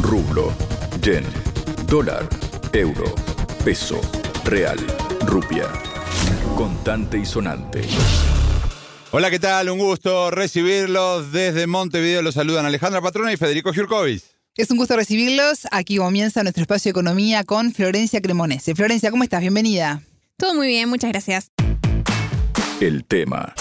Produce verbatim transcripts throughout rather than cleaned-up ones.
rublo, yen, dólar, euro, peso, real, rupia. Contante y sonante. Hola, ¿qué tal? Un gusto recibirlos. Desde Montevideo los saludan Alejandra Patrona y Federico Giurkovic. Es un gusto recibirlos. Aquí comienza nuestro espacio de economía con Florencia Cremonese. Florencia, ¿cómo estás? Bienvenida. Todo muy bien, muchas gracias. El tema.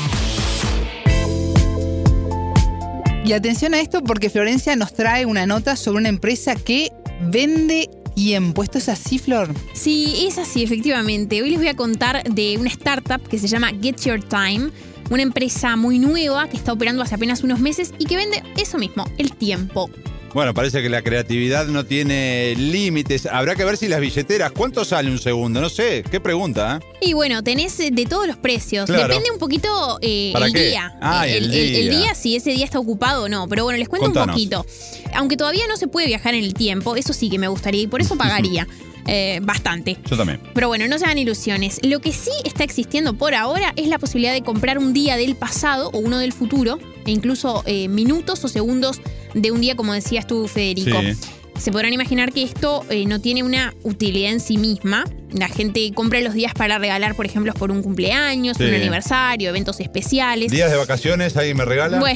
Y atención a esto porque Florencia nos trae una nota sobre una empresa que vende tiempo. ¿Esto es así, Flor? Sí, es así, efectivamente. Hoy les voy a contar de una startup que se llama Get Your Time, una empresa muy nueva que está operando hace apenas unos meses y que vende eso mismo, el tiempo. Bueno, parece que la creatividad no tiene límites. Habrá que ver si las billeteras, ¿cuánto sale un segundo? No sé, qué pregunta, ¿eh? Y bueno, tenés de todos los precios. Claro. Depende un poquito eh, ¿Para el qué? día. Ah, el, el, el día. día. El día, si ese día está ocupado o no. Pero bueno, les cuento Contanos. un poquito. Aunque todavía no se puede viajar en el tiempo, eso sí que me gustaría y por eso pagaría. Eh, bastante. Yo también. Pero bueno, no se hagan ilusiones. Lo que sí está existiendo por ahora es la posibilidad de comprar un día del pasado o uno del futuro, e incluso eh, minutos o segundos de un día, como decías tú, Federico. Sí. Se podrán imaginar que esto eh, no tiene una utilidad en sí misma. La gente compra los días para regalar, por ejemplo, por un cumpleaños, Sí. un aniversario, eventos especiales. ¿Días de vacaciones alguien me regala? Bueno,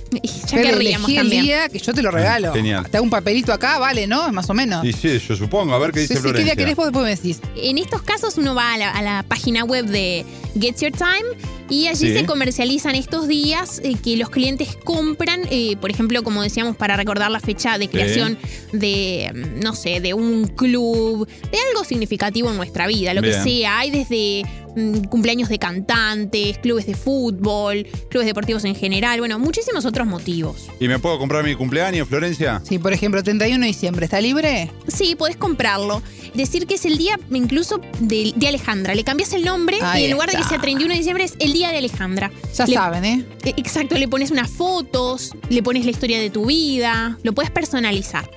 ya Pero querríamos elegí el también. día que yo te lo regalo. Genial. Hasta un papelito acá, vale, ¿no? Más o menos. Y sí, yo supongo. A ver qué dice Sí, sí, ¿qué Florencia. día querés vos? Después me decís. En estos casos uno va a la, a la página web de Get Your Time y allí Sí. se comercializan estos días eh, que los clientes compran, eh, por ejemplo, como decíamos, para recordar la fecha de creación de, mm, no sé, de un club, de algo significativo en nuestra vida, lo Bien. que sea. Hay desde mm, cumpleaños de cantantes, clubes de fútbol, clubes deportivos en general, bueno, muchísimos otros motivos. ¿Y me puedo comprar mi cumpleaños, Florencia? Sí, por ejemplo, treinta y uno de diciembre, ¿está libre? Sí, podés comprarlo. Decir que es el día incluso de, de Alejandra. Le cambias el nombre Ahí y en lugar de que está. sea treinta y uno de diciembre es el día de Alejandra. Ya Le- saben, ¿eh? eh, Exacto, le pones unas fotos, le pones la historia de tu vida, lo puedes personalizar.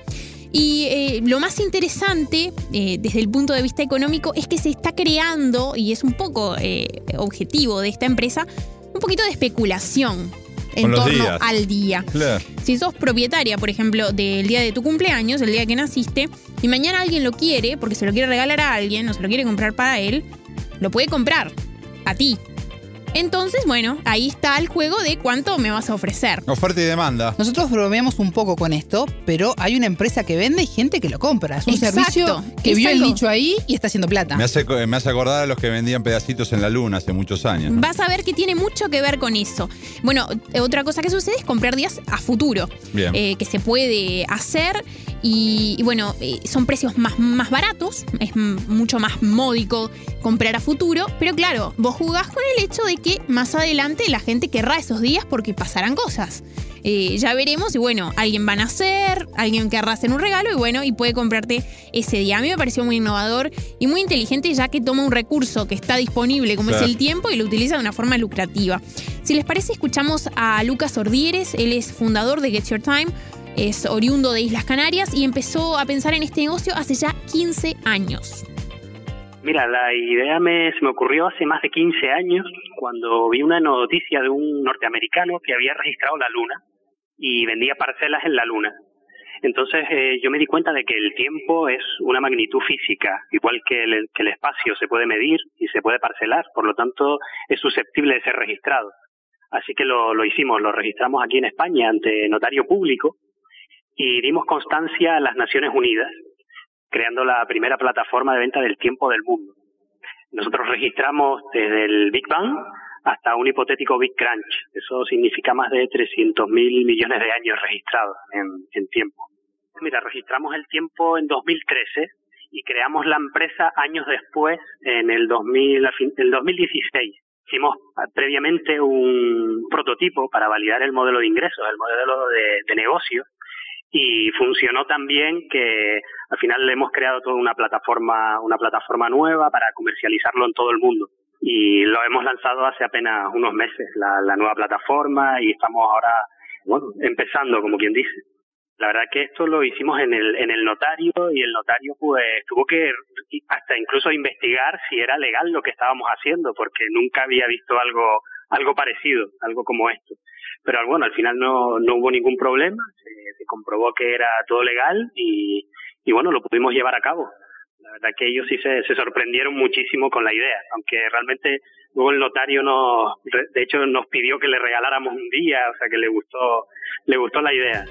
Y eh, lo más interesante, eh, desde el punto de vista económico, es que se está creando, y es un poco eh, objetivo de esta empresa, un poquito de especulación en Con los torno días. al día. Claro. Si sos propietaria, por ejemplo, del día de tu cumpleaños, el día que naciste, y mañana alguien lo quiere, porque se lo quiere regalar a alguien, o se lo quiere comprar para él, lo puede comprar a ti. Entonces, bueno, ahí está el juego de cuánto me vas a ofrecer. Oferta y demanda. Nosotros bromeamos un poco con esto, pero hay una empresa que vende y gente que lo compra. Es un Exacto. servicio que Es vio el algo- nicho ahí y está haciendo plata. Me hace, me hace acordar a los que vendían pedacitos en la luna hace muchos años, ¿no? Vas a ver que tiene mucho que ver con eso. Bueno, eh, otra cosa que sucede es comprar días a futuro, Bien. eh, que se puede hacer y, y bueno, eh, son precios más, más baratos, es m- mucho más módico comprar a futuro, pero claro, vos jugás con el hecho de que más adelante la gente querrá esos días porque pasarán cosas. Eh, ya veremos y bueno, alguien va a nacer, alguien querrá hacer un regalo y bueno, y puede comprarte ese día. A mí me pareció muy innovador y muy inteligente ya que toma un recurso que está disponible como Claro. es el tiempo y lo utiliza de una forma lucrativa. Si les parece, escuchamos a Lucas Ordieres, él es fundador de Get Your Time, es oriundo de Islas Canarias y empezó a pensar en este negocio hace ya quince años. Mira, la idea me, se me ocurrió hace más de quince años cuando vi una noticia de un norteamericano que había registrado la Luna y vendía parcelas en la Luna. Entonces eh, yo me di cuenta de que el tiempo es una magnitud física, igual que el, que el espacio se puede medir y se puede parcelar, por lo tanto es susceptible de ser registrado. Así que lo, lo hicimos, lo registramos aquí en España ante notario público y dimos constancia a las Naciones Unidas, creando la primera plataforma de venta del tiempo del mundo. Nosotros registramos desde el Big Bang hasta un hipotético Big Crunch. Eso significa más de trescientos mil millones de años registrados en, en tiempo. Mira, registramos el tiempo en dos mil trece y creamos la empresa años después, en el, dos mil, el dos mil dieciséis. Hicimos previamente un prototipo para validar el modelo de ingresos, el modelo de, de negocio, y funcionó tan bien que al final hemos creado toda una plataforma, una plataforma nueva para comercializarlo en todo el mundo. Y lo hemos lanzado hace apenas unos meses, la, la nueva plataforma, y estamos ahora, bueno, empezando, como quien dice. La verdad que esto lo hicimos en el en el notario y el notario pues tuvo que hasta incluso investigar si era legal lo que estábamos haciendo, porque nunca había visto algo algo parecido, algo como esto. pero bueno, al final no, no hubo ningún problema, se, se comprobó que era todo legal y, y bueno, lo pudimos llevar a cabo. La verdad que ellos sí se, se sorprendieron muchísimo con la idea, aunque realmente luego el notario nos, de hecho nos pidió que le regaláramos un día, o sea que le gustó, le gustó la idea.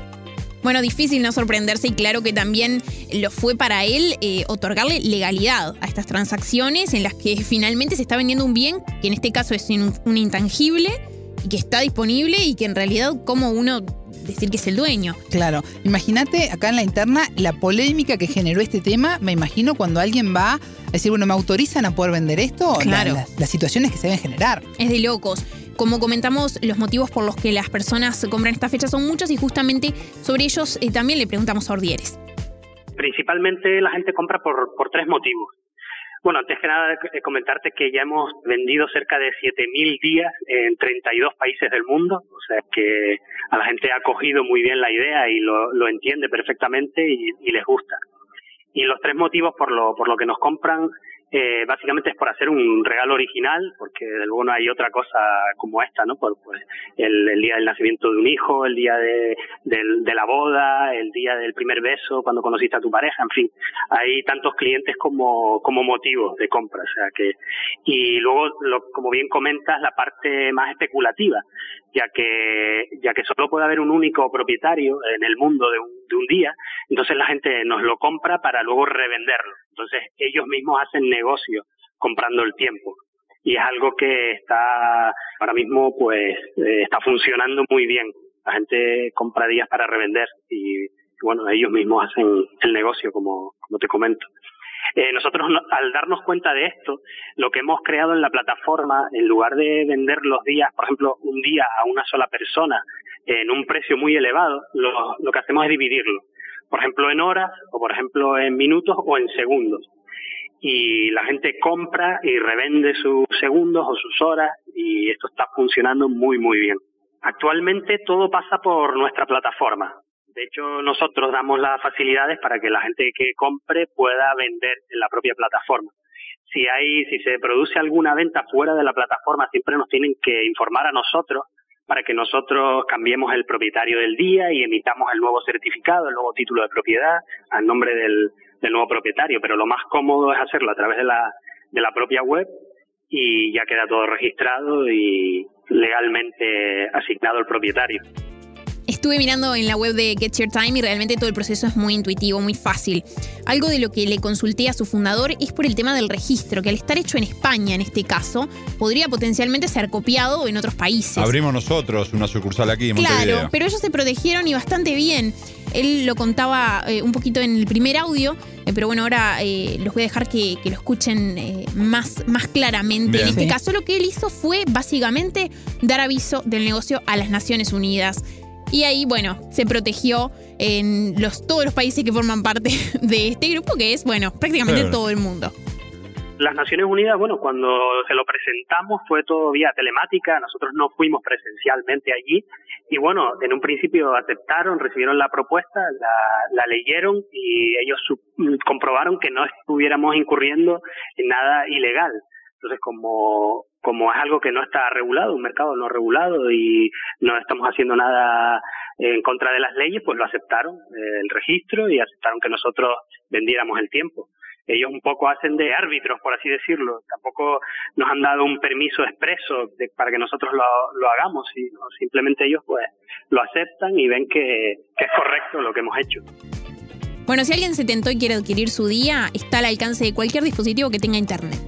Bueno, difícil no sorprenderse y claro que también lo fue para él eh, otorgarle legalidad a estas transacciones en las que finalmente se está vendiendo un bien que en este caso es un, un intangible y que está disponible y que en realidad como uno decir que es el dueño. Claro, imagínate acá en la interna la polémica que generó este tema, me imagino cuando alguien va a decir, bueno, ¿me autorizan a poder vender esto? Claro. La, la, las situaciones que se deben generar. Es de locos. Como comentamos, los motivos por los que las personas compran esta fecha son muchos y justamente sobre ellos eh, también le preguntamos a Ordieres. Principalmente la gente compra por, por tres motivos. Bueno, antes que nada comentarte que ya hemos vendido cerca de siete mil días en treinta y dos países del mundo, o sea que a la gente ha cogido muy bien la idea y lo, lo entiende perfectamente y, y les gusta. Y los tres motivos por lo, por lo que nos compran eh, básicamente es por hacer un regalo original, porque de luego no hay otra cosa como esta, ¿no? Por, pues el, el día del nacimiento de un hijo, el día de, de, de la boda, el día del primer beso, cuando conociste a tu pareja, en fin, hay tantos clientes como, como motivos de compra, o sea que, y luego, lo, como bien comentas, la parte más especulativa, ya que, ya que solo puede haber un único propietario en el mundo de un, de un día, entonces la gente nos lo compra para luego revenderlo. Entonces ellos mismos hacen negocio comprando el tiempo y es algo que está ahora mismo pues eh, está funcionando muy bien. La gente compra días para revender y, y bueno, ellos mismos hacen el negocio como, como te comento. Eh, nosotros no, al darnos cuenta de esto, lo que hemos creado en la plataforma, en lugar de vender los días, por ejemplo, un día a una sola persona en un precio muy elevado, lo, lo que hacemos es dividirlo. Por ejemplo, en horas, o por ejemplo, en minutos o en segundos. Y la gente compra y revende sus segundos o sus horas y esto está funcionando muy, muy bien. Actualmente todo pasa por nuestra plataforma. De hecho, nosotros damos las facilidades para que la gente que compre pueda vender en la propia plataforma. Si hay, si se produce alguna venta fuera de la plataforma, siempre nos tienen que informar a nosotros para que nosotros cambiemos el propietario del día y emitamos el nuevo certificado, el nuevo título de propiedad al nombre del, del nuevo propietario. Pero lo más cómodo es hacerlo a través de la, de la propia web y ya queda todo registrado y legalmente asignado al propietario. Estuve mirando en la web de Get Your Time y realmente todo el proceso es muy intuitivo, muy fácil. Algo de lo que le consulté a su fundador es por el tema del registro, que al estar hecho en España en este caso, podría potencialmente ser copiado en otros países. Abrimos nosotros una sucursal aquí en Montevideo. Claro, pero ellos se protegieron y bastante bien. Él lo contaba eh, un poquito en el primer audio, eh, pero bueno, ahora eh, los voy a dejar que, que lo escuchen eh, más, más claramente. Bien. En este Sí. caso lo que él hizo fue básicamente dar aviso del negocio a las Naciones Unidas. Y ahí, bueno, se protegió en los, todos los países que forman parte de este grupo, que es, bueno, prácticamente Claro. todo el mundo. Las Naciones Unidas, bueno, cuando se lo presentamos fue todo vía telemática, nosotros no fuimos presencialmente allí y bueno, en un principio aceptaron, recibieron la propuesta, la, la leyeron y ellos sub, comprobaron que no estuviéramos incurriendo en nada ilegal. Entonces, como, como es algo que no está regulado, un mercado no regulado y no estamos haciendo nada en contra de las leyes, pues lo aceptaron, eh, el registro, y aceptaron que nosotros vendiéramos el tiempo. Ellos un poco hacen de árbitros, por así decirlo. Tampoco nos han dado un permiso expreso de, para que nosotros lo, lo hagamos, sino simplemente ellos pues lo aceptan y ven que, que es correcto lo que hemos hecho. Bueno, si alguien se tentó y quiere adquirir su día, está al alcance de cualquier dispositivo que tenga internet.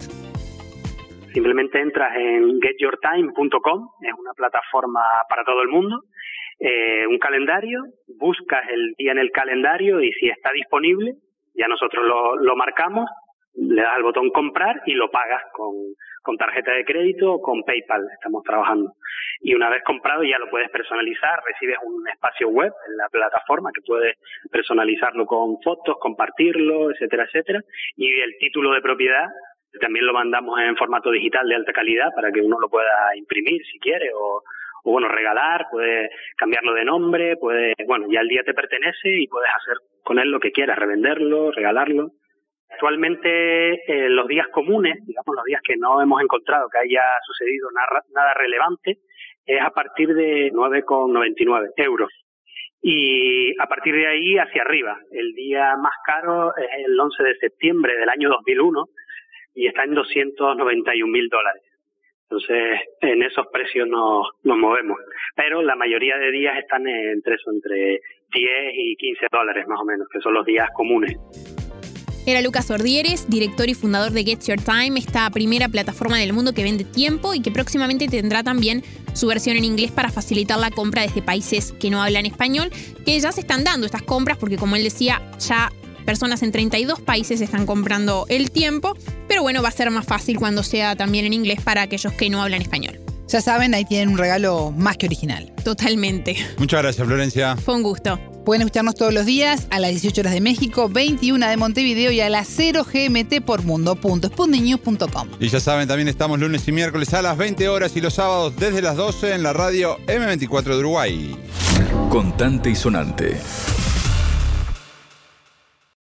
Simplemente entras en get your time punto com, es una plataforma para todo el mundo, eh, un calendario, buscas el día en el calendario y si está disponible, ya nosotros lo, lo marcamos, le das al botón comprar y lo pagas con, con tarjeta de crédito o con PayPal, estamos trabajando. Y una vez comprado ya lo puedes personalizar, recibes un espacio web en la plataforma que puedes personalizarlo con fotos, compartirlo, etcétera, etcétera. Y el título de propiedad también lo mandamos en formato digital de alta calidad para que uno lo pueda imprimir si quiere o, o bueno, regalar, puede cambiarlo de nombre, puede, bueno, ya el día te pertenece y puedes hacer con él lo que quieras, revenderlo, regalarlo. Actualmente, eh, los días comunes, digamos los días que no hemos encontrado que haya sucedido nada, nada relevante, es a partir de nueve con noventa y nueve euros. Y a partir de ahí hacia arriba. El día más caro es el once de septiembre del año dos mil uno y está en doscientos noventa y un mil dólares. Entonces, en esos precios nos, nos movemos. Pero la mayoría de días están entre eso, entre diez y quince dólares más o menos, que son los días comunes. Era Lucas Ordieres, director y fundador de Get Your Time, esta primera plataforma del mundo que vende tiempo y que próximamente tendrá también su versión en inglés para facilitar la compra desde países que no hablan español, que ya se están dando estas compras porque, como él decía, ya personas en treinta y dos países están comprando el tiempo, pero bueno, va a ser más fácil cuando sea también en inglés para aquellos que no hablan español. Ya saben, ahí tienen un regalo más que original. Totalmente. Muchas gracias, Florencia. Fue un gusto. Pueden escucharnos todos los días a las dieciocho horas de México, veintiuna de Montevideo y a las cero G M T por mundo punto sputnik news punto com. Y ya saben, también estamos lunes y miércoles a las veinte horas y los sábados desde las doce en la radio eme veinticuatro de Uruguay. Contante y sonante.